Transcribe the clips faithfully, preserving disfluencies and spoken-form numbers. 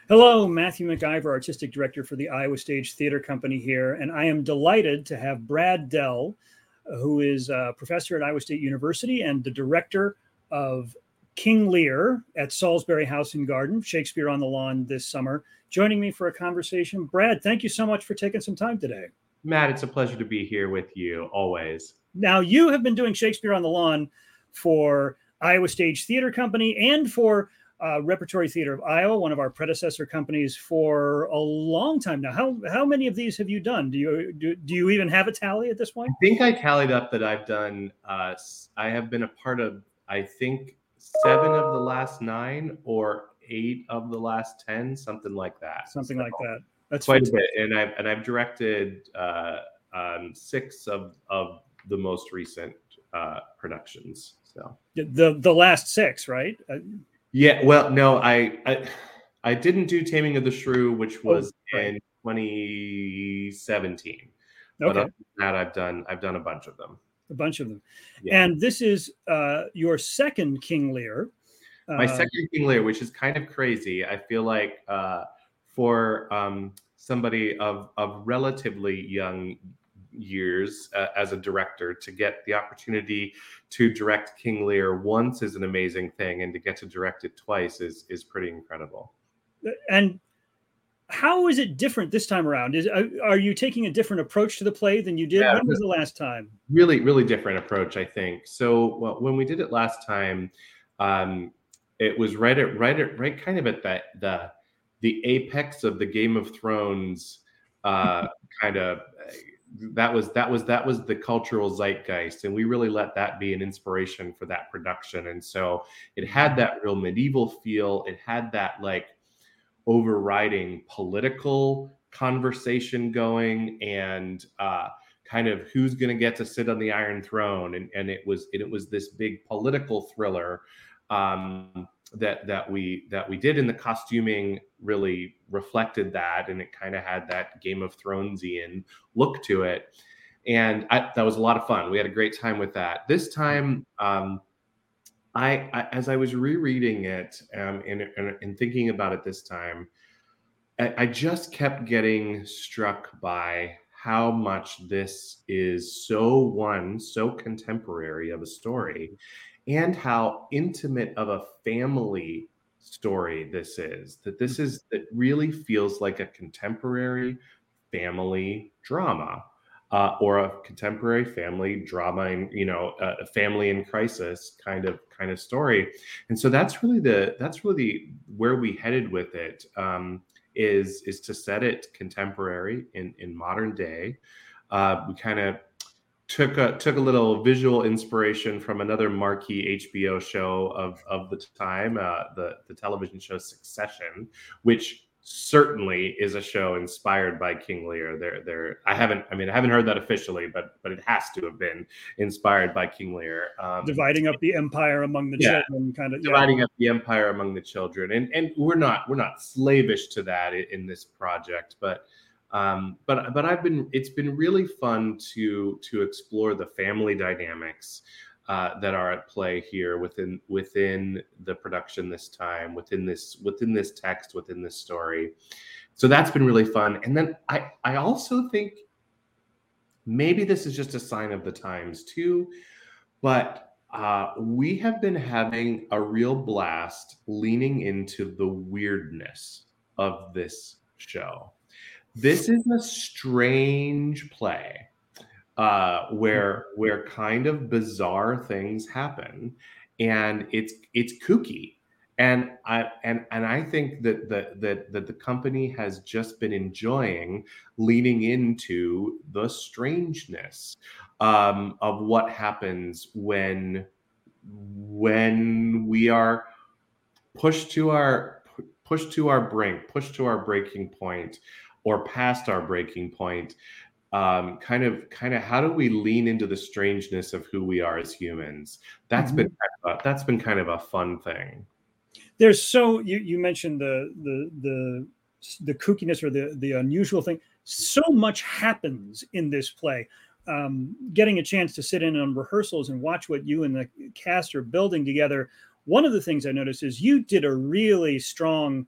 Hello, Matthew McIver, Artistic Director for the Iowa Stage Theater Company here, and I am delighted to have Brad Dell, who is a professor at Iowa State University and the director of King Lear at Salisbury House and Garden, Shakespeare on the Lawn this summer, joining me for a conversation. Brad, thank you so much for taking some time today. Matt, it's a pleasure to be here with you, always. Now, you have been doing Shakespeare on the Lawn for Iowa Stage Theater Company and for uh, Repertory Theater of Iowa, one of our predecessor companies, for a long time now. How how many of these have you done? Do you do, do you even have a tally at this point? I think I tallied up that I've done, uh, I have been a part of, I think, seven of the last nine or eight of the last ten, something like that. Something so, like that. That's quite fantastic. a bit. And I've, and I've directed uh, um, six of, of the most recent uh, productions. So the the last six, right? Uh, yeah. Well, no, I, I I didn't do Taming of the Shrew, which was oh, right. in twenty seventeen. Okay. But other than that, I've done I've done a bunch of them. A bunch of them. Yeah. And this is uh, your second King Lear. My uh, second King Lear, which is kind of crazy. I feel like uh, for um, somebody of of relatively young years uh, as a director, to get the opportunity to direct King Lear once is an amazing thing, and to get to direct it twice is is pretty incredible. And how is it different this time around? Is are you taking a different approach to the play than you did? Yeah, when was the last time? Really, really different approach, I think. So well, when we did it last time, um, it was right at right at right kind of at that the the apex of the Game of Thrones uh, kind of. That was that was that was the cultural zeitgeist, and we really let that be an inspiration for that production. And so it had that real medieval feel. It had that like overriding political conversation going, and uh, kind of who's going to get to sit on the Iron Throne. And and it was it, it was this big political thriller um, that that we that we did, and the costuming really reflected that, and it kind of had that Game of Thronesian look to it, and I, that was a lot of fun. We had a great time with that. This time, um, I, I as I was rereading it um, and, and, and thinking about it this time, I, I just kept getting struck by how much this is so one so contemporary of a story, and how intimate of a family story this is. That this is that really feels like a contemporary family drama, uh, or a contemporary family drama, and you know, a family in crisis kind of kind of story. And so that's really the that's really where we headed with it. Um, is is to set it contemporary in in modern day. Uh, we kind of took a took a little visual inspiration from another marquee H B O show of of the time, uh, the the television show Succession, which certainly is a show inspired by King Lear. There, there. I haven't. I mean, I haven't heard that officially, but but it has to have been inspired by King Lear. Um, dividing up the empire among the yeah, children, kind of dividing yeah. up the empire among the children, and and we're not we're not slavish to that in, in this project, but. Um, but but I've been it's been really fun to to explore the family dynamics uh, that are at play here within within the production this time, within this within this text, within this story. So that's been really fun. And then I I also think maybe this is just a sign of the times too, but uh, we have been having a real blast leaning into the weirdness of this show. This is a strange play uh, where where kind of bizarre things happen, and it's it's kooky, and I and and I think that that that that the company has just been enjoying leaning into the strangeness um, of what happens when when we are pushed to our pushed to our brink, pushed to our breaking point, or past our breaking point. Um, kind of, kind of, how do we lean into the strangeness of who we are as humans? That's mm-hmm. been kind of a, that's been kind of a fun thing. There's so you you mentioned the the the the kookiness or the the unusual thing. So much happens in this play. Um, getting a chance to sit in on rehearsals and watch what you and the cast are building together. One of the things I noticed is you did a really strong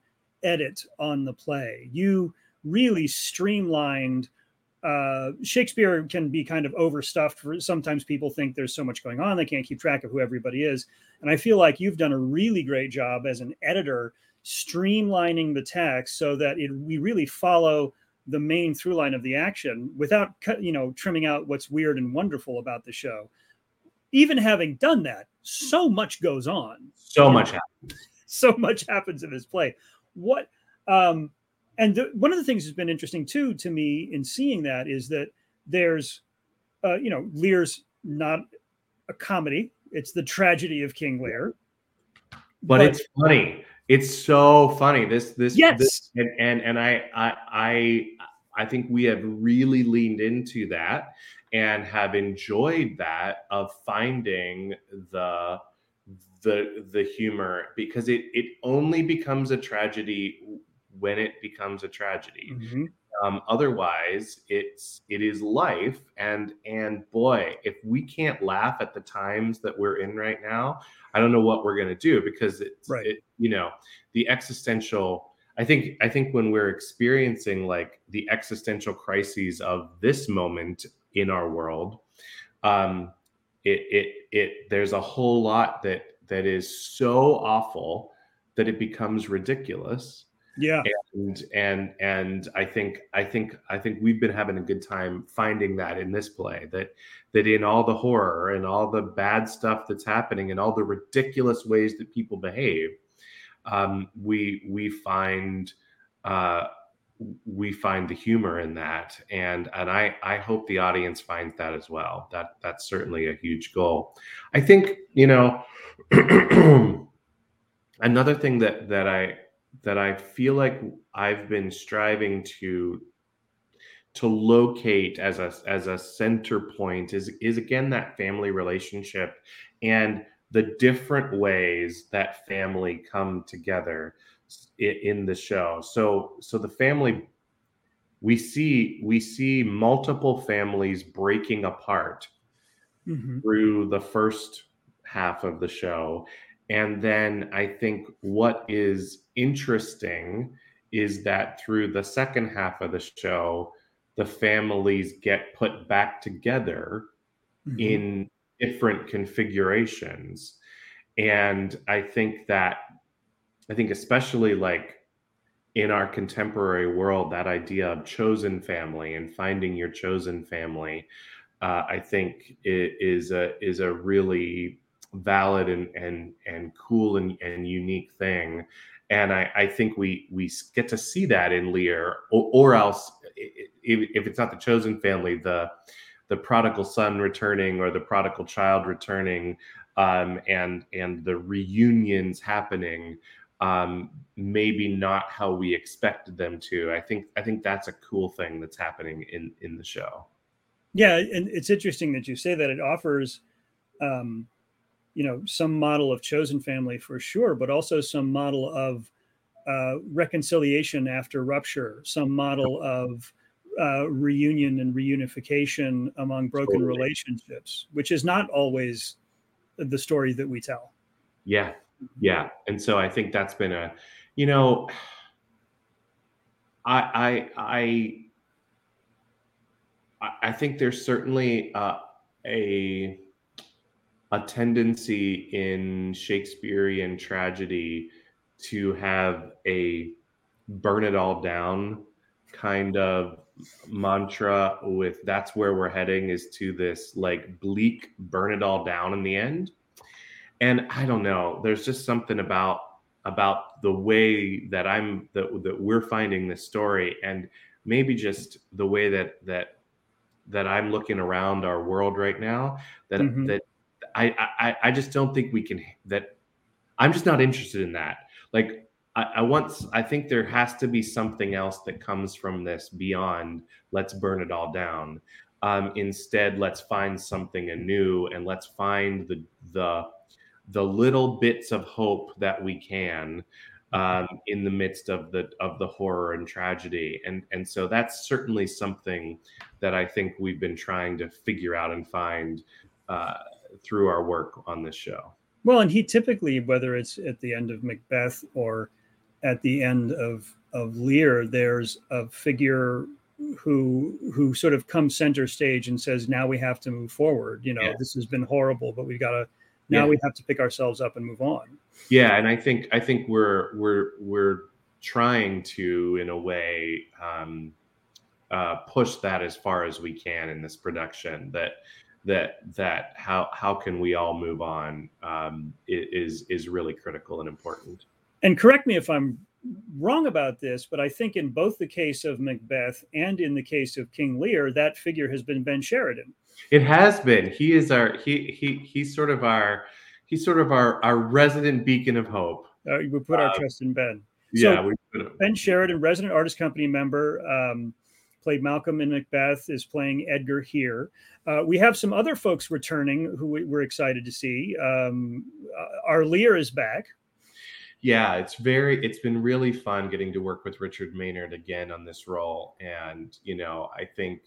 edit on the play. You really streamlined. Uh, Shakespeare can be kind of overstuffed. For, sometimes people think there's so much going on, they can't keep track of who everybody is. And I feel like you've done a really great job as an editor, streamlining the text so that it, we really follow the main through line of the action without, you know, trimming out what's weird and wonderful about the show. Even having done that, so much goes on. So much happens. So much happens in this play. What, um, and the, one of the things that's been interesting too to me in seeing that is that there's, uh, you know, Lear's not a comedy; it's the tragedy of King Lear. But, but it's funny. It's so funny. This, this, yes, this, and and and I, I, I, I think we have really leaned into that and have enjoyed that of finding the the the humor, because it it only becomes a tragedy when it becomes a tragedy. Mm-hmm. Um, otherwise, it's it is life, and and boy, if we can't laugh at the times that we're in right now, I don't know what we're gonna do, because it's right. it, you know, the existential. I think I think when we're experiencing like the existential crises of this moment in our world, um, it it it there's a whole lot that that is so awful that it becomes ridiculous. Yeah. And and and I think I think I think we've been having a good time finding that in this play, that that in all the horror and all the bad stuff that's happening and all the ridiculous ways that people behave, um, we we find uh, we find the humor in that, and and I I hope the audience finds that as well. That that's certainly a huge goal. I think, you know, another thing that that I that I feel like I've been striving to to locate as a as a center point is is again that family relationship and the different ways that family come together in, in the show. So so the family, we see we see multiple families breaking apart mm-hmm. through the first half of the show. And then I think what is interesting is that through the second half of the show, the families get put back together mm-hmm. in different configurations. And I think that, I think especially like in our contemporary world, that idea of chosen family and finding your chosen family, uh, I think it is a, is a really valid and and and cool and, and unique thing. And I, I think we we get to see that in Lear, or, or else if, if it's not the chosen family, the the prodigal son returning or the prodigal child returning, um, and and the reunions happening, um, maybe not how we expected them to. I think I think that's a cool thing that's happening in in the show. Yeah, and it's interesting that you say that. It offers um you know, some model of chosen family for sure, but also some model of uh, reconciliation after rupture, some model of uh, reunion and reunification among broken totally. relationships, which is not always the story that we tell. Yeah, yeah. And so I think that's been a, you know, I, I, I, I think there's certainly uh, a, a tendency in Shakespearean tragedy to have a burn it all down kind of mantra with that's where we're heading, is to this like bleak burn it all down in the end. And I don't know, there's just something about about the way that I'm that, that we're finding this story, and maybe just the way that that that I'm looking around our world right now, that mm-hmm. that I, I I just don't think we can, that I'm just not interested in that. Like I, I want, I think there has to be something else that comes from this beyond let's burn it all down. Um, instead, let's find something anew, and let's find the the the little bits of hope that we can um, in the midst of the of the horror and tragedy. And and so that's certainly something that I think we've been trying to figure out and find uh, through our work on this show. Well, and he typically, whether it's at the end of Macbeth or at the end of of Lear, there's a figure who who sort of comes center stage and says, now we have to move forward. You know, Yeah. this has been horrible, but we've got to now Yeah. we have to pick ourselves up and move on. Yeah, and I think I think we're we're we're trying to, in a way, um, uh, push that as far as we can in this production. That that that how how can we all move on um, is is really critical and important. And correct me if I'm wrong about this, but I think in both the case of Macbeth and in the case of King Lear, that figure has been Ben Sheridan. It has been. He is our he he he's sort of our he's sort of our our resident beacon of hope. Uh, we put our Uh, trust in Ben. Yeah, So we put him. Ben Sheridan, resident artist company member, um, played Malcolm in Macbeth, is playing Edgar here. Uh, we have some other folks returning who we, we're excited to see. Um, uh, our Lear is back. Yeah, it's very it's been really fun getting to work with Richard Maynard again on this role. And, you know, I think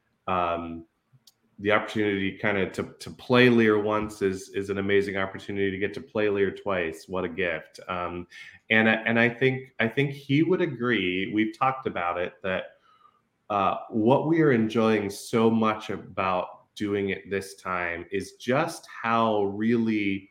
um, the opportunity kind of to, to play Lear once is is an amazing opportunity. To get to play Lear twice, what a gift. Um, and, I- and I think I think he would agree, we've talked about it, that uh, what we are enjoying so much about doing it this time is just how really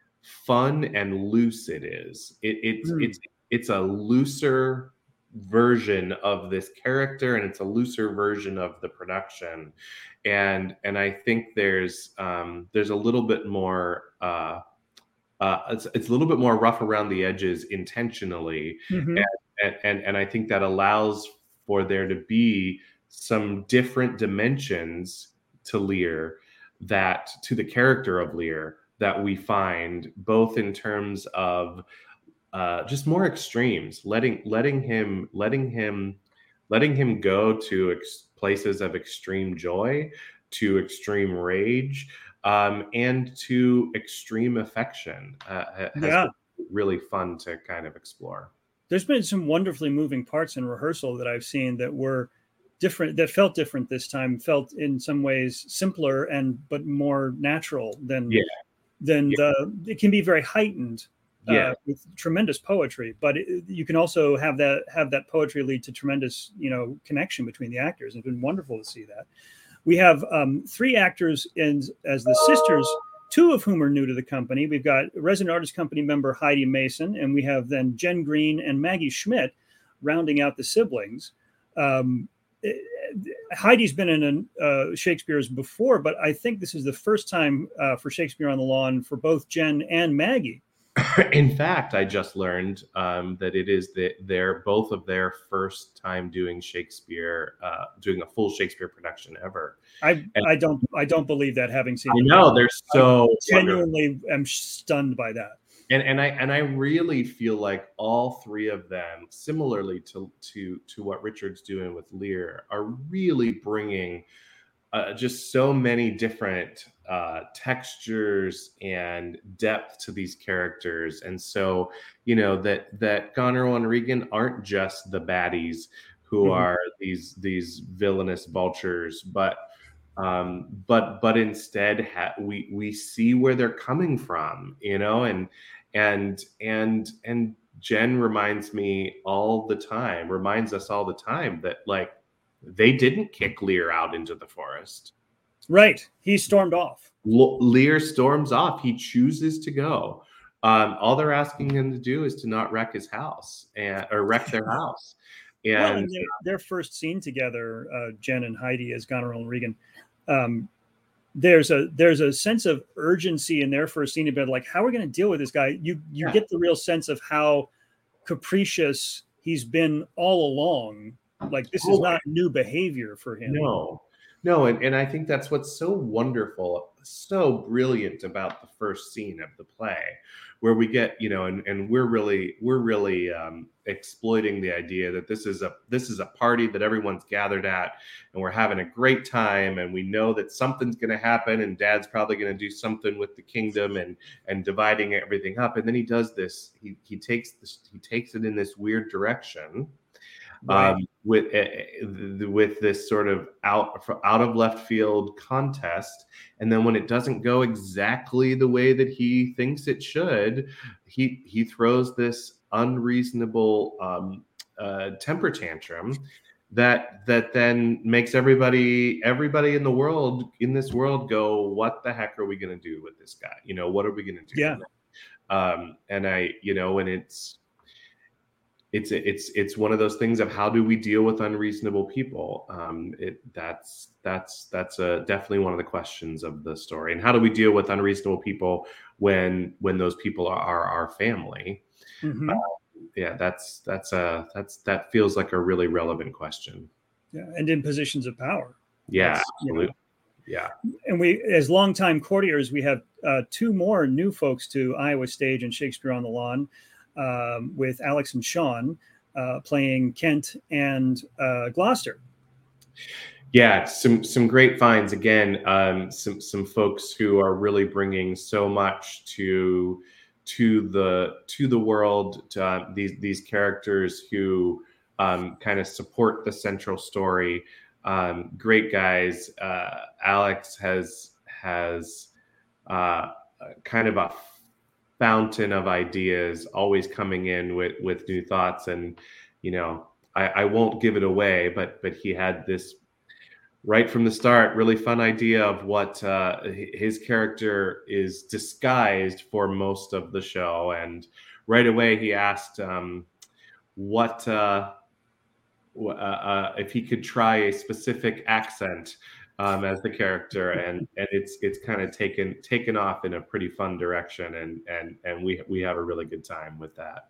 fun and loose it is. It, it's Mm. it's it's a looser version of this character, and it's a looser version of the production. And and I think there's um, there's a little bit more. Uh, uh, it's, it's a little bit more rough around the edges intentionally, Mhm. and, and and I think that allows for there to be some different dimensions to Lear, that to the character of Lear, that we find both in terms of uh, just more extremes, letting letting him letting him letting him go to ex- places of extreme joy, to extreme rage, um, and to extreme affection. Uh, ha- has Yeah. been really fun to kind of explore. There's been some wonderfully moving parts in rehearsal that I've seen that were different, that felt different this time, felt in some ways simpler and but more natural than Yeah. than Yeah. the. It can be very heightened, uh, Yeah. with tremendous poetry, but it, you can also have that have that poetry lead to tremendous, you know, connection between the actors. It's been wonderful to see that. We have um, three actors in as the sisters, two of whom are new to the company. We've got resident artist company member Heidi Mason, and we have then Jen Green and Maggie Schmidt rounding out the siblings. Um, Heidi's been in uh, Shakespeare's before, but I think this is the first time uh, for Shakespeare on the Lawn for both Jen and Maggie. In fact, I just learned um, that it is the, their both of their first time doing Shakespeare, uh, doing a full Shakespeare production ever. I And- I don't I don't believe that, having seen I them. know they're so wonderful. Genuinely am stunned by that. and and I and I really feel like all three of them, similarly to to to what Richard's doing with Lear, are really bringing uh, just so many different uh, textures and depth to these characters. And so, you know, that that Goneril and Regan aren't just the baddies who Mhm. are these these villainous vultures, but um, but but instead ha- we we see where they're coming from, you know, and and and and Jen reminds me all the time, reminds us all the time that, like, they didn't kick Lear out into the forest. Right. He stormed off. L- Lear storms off. He chooses to go. Um, all they're asking him to do is to not wreck his house and or wreck their house. Well, And and their, their first scene together, uh, Jen and Heidi as Goneril and Regan, um, there's a there's a sense of urgency in their first scene about, like, how are we going to deal with this guy? You you Yeah. get the real sense of how capricious he's been all along. Like, this is Oh, not new behavior for him. No, no, and, and I think that's what's so wonderful, so brilliant about the first scene of the play, where we get, you know, and, and we're really we're really um, exploiting the idea that this is a this is a party that everyone's gathered at, and we're having a great time, and we know that something's going to happen, and Dad's probably going to do something with the kingdom and and dividing everything up, and then he does this. He he takes this he takes it in this weird direction. Right. Um, with uh, with this sort of out out of left field contest, and then when it doesn't go exactly the way that he thinks it should, he he throws this unreasonable um, uh, temper tantrum that that then makes everybody everybody in the world in this world go, what the heck are we going to do with this guy? You know, what are we going to do? Yeah. Um, and I, you know, and it's it's it's it's one of those things of how do we deal with unreasonable people? Um, it that's that's that's a definitely one of the questions of the story. And how do we deal with unreasonable people when when those people are, are our family? Mm-hmm. Uh, yeah, that's that's a that's that feels like a really relevant question. Yeah, and in positions of power. Yeah, That's, absolutely. You know, Yeah. And we, as longtime courtiers, we have uh, two more new folks to Iowa Stage and Shakespeare on the Lawn, um, with Alex and Sean uh, playing Kent and uh, Gloucester. Yeah, some some great finds again. Um, some some folks who are really bringing so much to to the to the world. To, uh, these these characters who um, kind of support the central story. Um, great guys. Uh, Alex has has uh, kind of a fountain of ideas, always coming in with with new thoughts. And you know, I, I won't give it away, but but he had this right from the start really fun idea of what uh, his character is disguised for most of the show. And right away he asked um, what uh, uh, uh, if he could try a specific accent um, as the character, and and it's it's kind of taken taken off in a pretty fun direction, and and and we we have a really good time with that.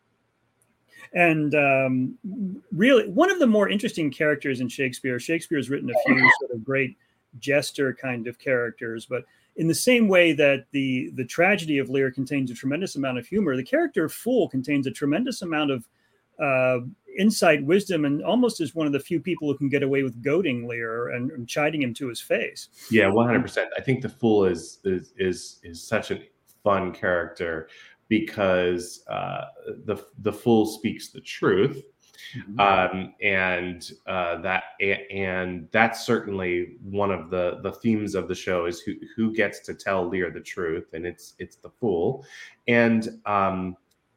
And um, really, one of the more interesting characters in Shakespeare, Shakespeare's written a few sort of great jester kind of characters, but in the same way that the the tragedy of Lear contains a tremendous amount of humor, the character of Fool contains a tremendous amount of uh, insight, wisdom, and almost is one of the few people who can get away with goading Lear and, and chiding him to his face. Yeah, one hundred percent. I think the Fool is is is is such a fun character because uh, the the Fool speaks the truth, mm-hmm. um, and uh, that and that's certainly one of the the themes of the show is who who gets to tell Lear the truth, and it's it's the Fool, and um,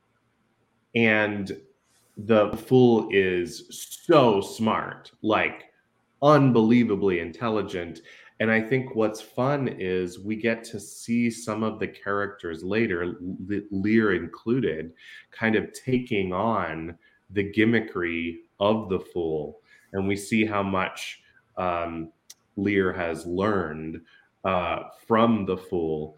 and the Fool is so smart, like unbelievably intelligent. And I think what's fun is we get to see some of the characters later, Lear included, kind of taking on the gimmickry of the Fool. And we see how much um, Lear has learned uh, from the Fool.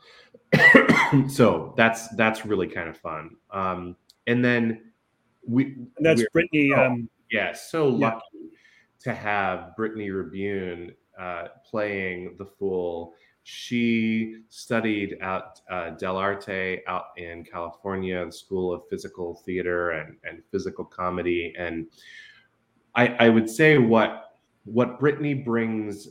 So that's that's really kind of fun. Um, and then we and that's Brittany. So, um, yeah, so lucky yeah. to have Brittany Rebune Uh, playing the Fool. She studied at uh, Del Arte out in California, the School of Physical Theater and, and Physical Comedy. And I, I would say what what Brittany brings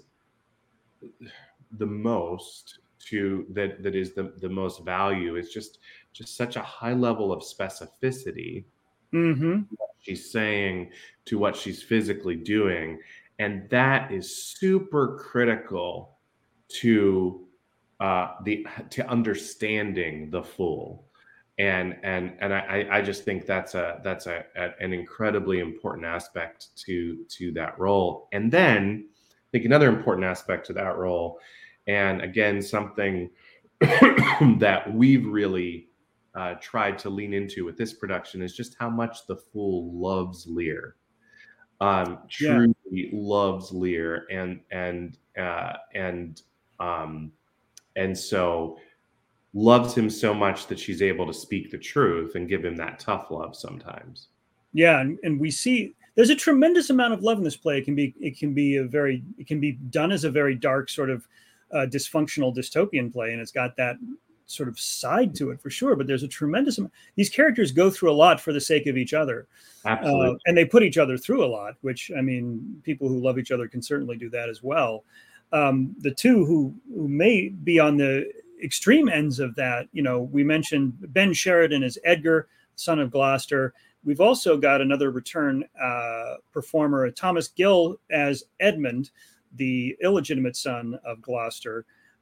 the most to that that is the, the most value is just just such a high level of specificity. Mm-hmm. What she's saying to what she's physically doing. And that is super critical to uh, the to understanding the Fool, and and and I, I just think that's a that's a, a an incredibly important aspect to to that role. And then I think another important aspect to that role, and again something that we've really uh, tried to lean into with this production is just how much the Fool loves Lear. Um, truly yeah. loves Lear, and and uh, and um, and so loves him so much that she's able to speak the truth and give him that tough love sometimes. Yeah, and, and we see there's a tremendous amount of love in this play. It can be it can be a very it can be done as a very dark sort of uh, dysfunctional dystopian play, and it's got that sort of side to it for sure, but there's a tremendous amount. These characters go through a lot for the sake of each other. Absolutely. Uh, and they put each other through a lot, which, I mean, people who love each other can certainly do that as well. Um, the two who, who may be on the extreme ends of that, you know, we mentioned Ben Sheridan as Edgar, son of Gloucester. We've also got another return uh, performer, Thomas Gill, as Edmund, the illegitimate son of Gloucester.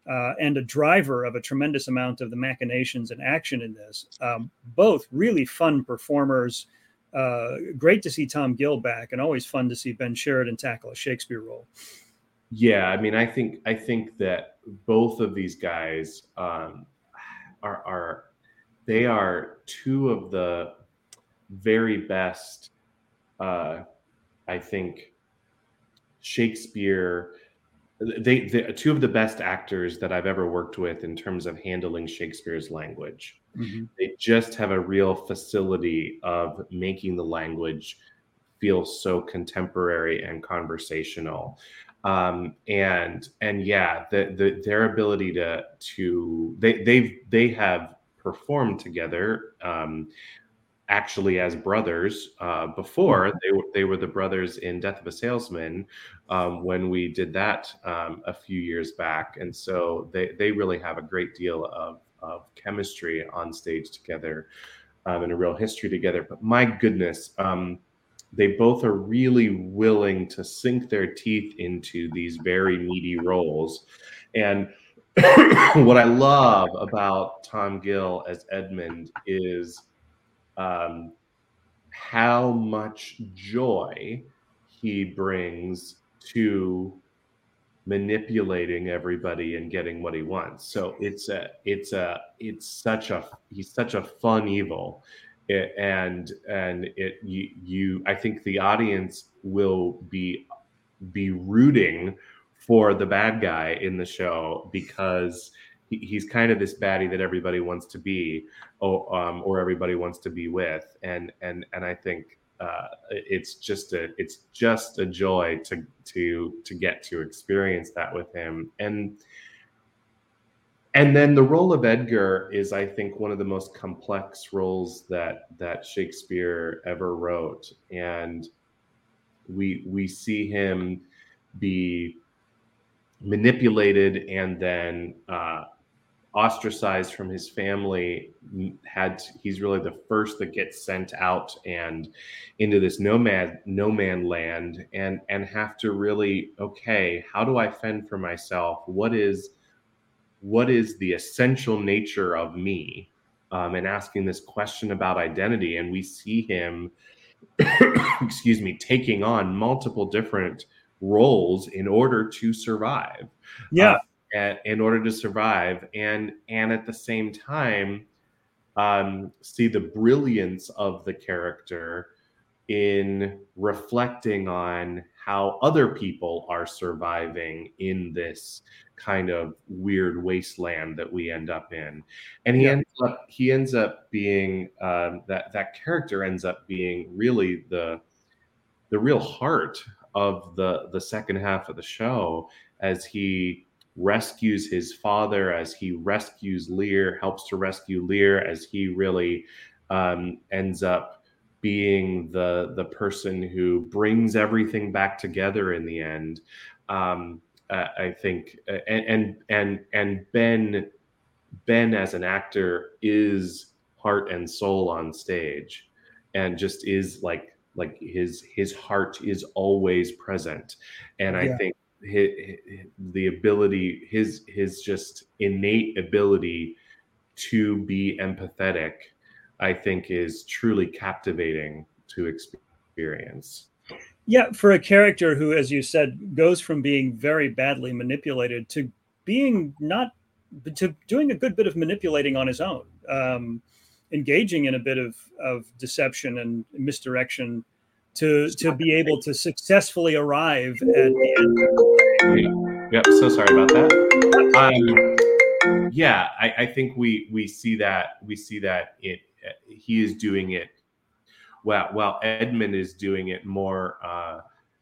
uh, and a driver of a tremendous amount of the machinations and action in this. Um, both really fun performers. Uh, great to see Tom Gill back, and always fun to see Ben Sheridan tackle a Shakespeare role. Yeah, I mean, I think I think that both of these guys um, are are they are two of the very best. Uh, I think Shakespeare. They, they two of the best actors that I've ever worked with in terms of handling Shakespeare's language. Mm-hmm. They just have a real facility of making the language feel so contemporary and conversational. Um, and and yeah, the, the their ability to to they they've they have performed together. Um, actually as brothers uh, before. They were they were the brothers in Death of a Salesman um, when we did that um, a few years back, and so they they really have a great deal of of chemistry on stage together um, and a real history together. But my goodness, um, they both are really willing to sink their teeth into these very meaty roles, and what I love about Tom Gill as Edmund is um, how much joy he brings to manipulating everybody and getting what he wants. So it's a, it's a, it's such a, he's such a fun evil, it, and and it you, you I think the audience will be be rooting for the bad guy in the show because he, he's kind of this baddie that everybody wants to be, or, um, or everybody wants to be with, and and and I think uh, it's just a it's just a joy to to to get to experience that with him, and and then the role of Edgar is, I think, one of the most complex roles that that Shakespeare ever wrote, and we we see him be manipulated and then uh, ostracized from his family. Had he's really the first that gets sent out and into this nomad no man land, and and have to really, okay, how do I fend for myself? What is what is the essential nature of me? Um, and asking this question about identity, and we see him, excuse me, taking on multiple different roles in order to survive. Yeah. Uh, and, in order to survive, and and at the same time, um, see the brilliance of the character in reflecting on how other people are surviving in this kind of weird wasteland that we end up in. And he Yeah. ends up he ends up being um, that that character ends up being really the the real heart of the the second half of the show, as he rescues his father, as he rescues Lear, helps to rescue Lear, as he really um, ends up being the the person who brings everything back together in the end. Um, uh, I think, uh, and and and and Ben Ben as an actor is heart and soul on stage, and just is like like his his heart is always present, and I Yeah. think his, the ability his his just innate ability to be empathetic, I think, is truly captivating to experience. Yeah, for a character who, as you said, goes from being very badly manipulated to being not to doing a good bit of manipulating on his own, um, engaging in a bit of, of deception and misdirection to to be able to successfully arrive at the end. Yep, so sorry about that. Um, yeah, I, I think we we see that we see that it he is doing it well. While Edmund is doing it more uh,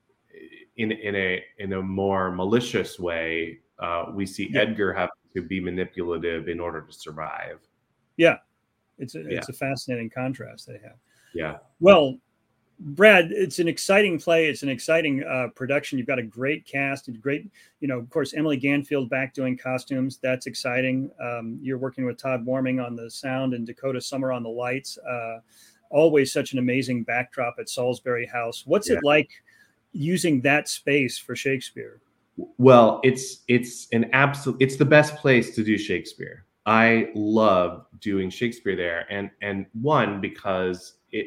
in in a in a more malicious way. Uh, we see yeah. Edgar having to be manipulative in order to survive. Yeah, it's a, yeah. it's a fascinating contrast they have. Yeah. Well, Brad, it's an exciting play. It's an exciting uh, production. You've got a great cast and great, you know, of course, Emily Ganfield back doing costumes. That's exciting. Um, you're working with Todd Warming on the sound and Dakota Summer on the lights. Uh, always such an amazing backdrop at Salisbury House. What's yeah. it like using that space for Shakespeare? Well, it's it's an absolute it's the best place to do Shakespeare. I love doing Shakespeare there, and and one because it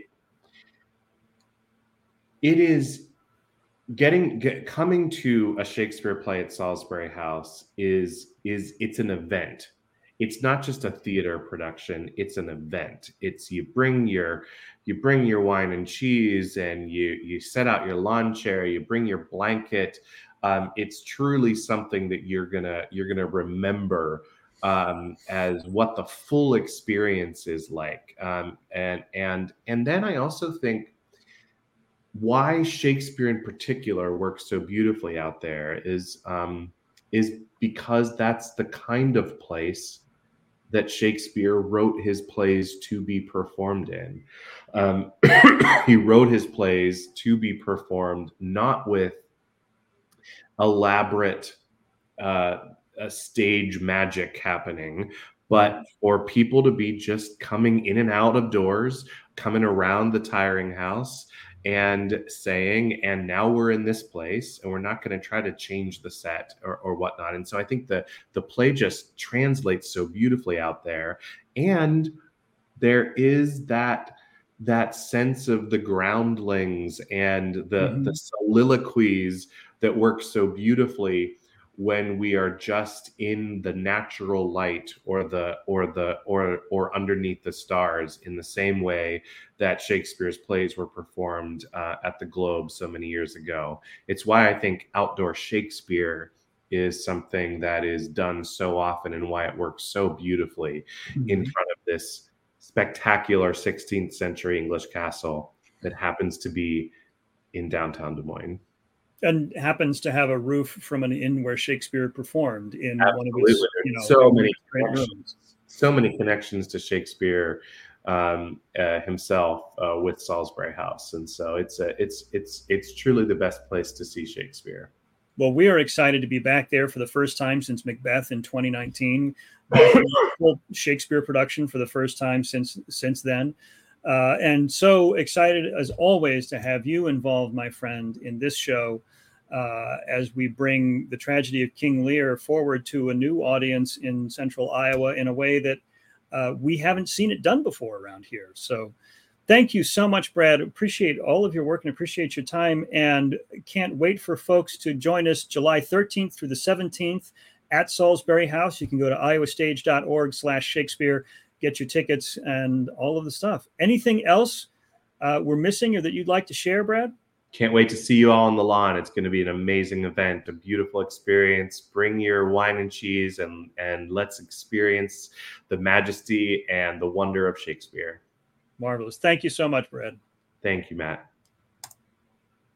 it is getting get, coming to a Shakespeare play at Salisbury House is is it's an event. It's not just a theater production, it's an event. It's you bring your you bring your wine and cheese, and you you set out your lawn chair, you bring your blanket. Um, it's truly something that you're gonna you're gonna remember um, as what the full experience is like. Um, and and and then I also think why Shakespeare in particular works so beautifully out there is um, is because that's the kind of place that Shakespeare wrote his plays to be performed in. Um, he wrote his plays to be performed not with elaborate uh, a stage magic happening, but for people to be just coming in and out of doors, coming around the tiring house and saying, and now we're in this place and we're not going to try to change the set or, or whatnot. And so I think the, the play just translates so beautifully out there. And there is that that sense of the groundlings and the, mm-hmm. the soliloquies that work so beautifully when we are just in the natural light or the or the or or underneath the stars, in the same way that Shakespeare's plays were performed uh, at the Globe so many years ago. It's why I think outdoor Shakespeare is something that is done so often, and why it works so beautifully mm-hmm. in front of this spectacular sixteenth century English castle that happens to be in downtown Des Moines. And happens to have a roof from an inn where Shakespeare performed in Absolutely. one of his, you know, so many rooms. So many connections to Shakespeare um, uh, himself uh, with Salisbury House, and so it's a, it's it's it's truly the best place to see Shakespeare. Well, we are excited to be back there for the first time since Macbeth in twenty nineteen. Full Shakespeare production for the first time since since then. Uh, and so excited, as always, to have you involved, my friend, in this show uh, as we bring the tragedy of King Lear forward to a new audience in central Iowa in a way that uh, we haven't seen it done before around here. So thank you so much, Brad. Appreciate all of your work and appreciate your time, and can't wait for folks to join us July thirteenth through the seventeenth at Salisbury House. You can go to iowastage.org slash Shakespeare. Get your tickets and all of the stuff. Anything else uh, we're missing or that you'd like to share, Brad? Can't wait to see you all on the lawn. It's going to be an amazing event, a beautiful experience. Bring your wine and cheese, and, and let's experience the majesty and the wonder of Shakespeare. Marvelous. Thank you so much, Brad. Thank you, Matt.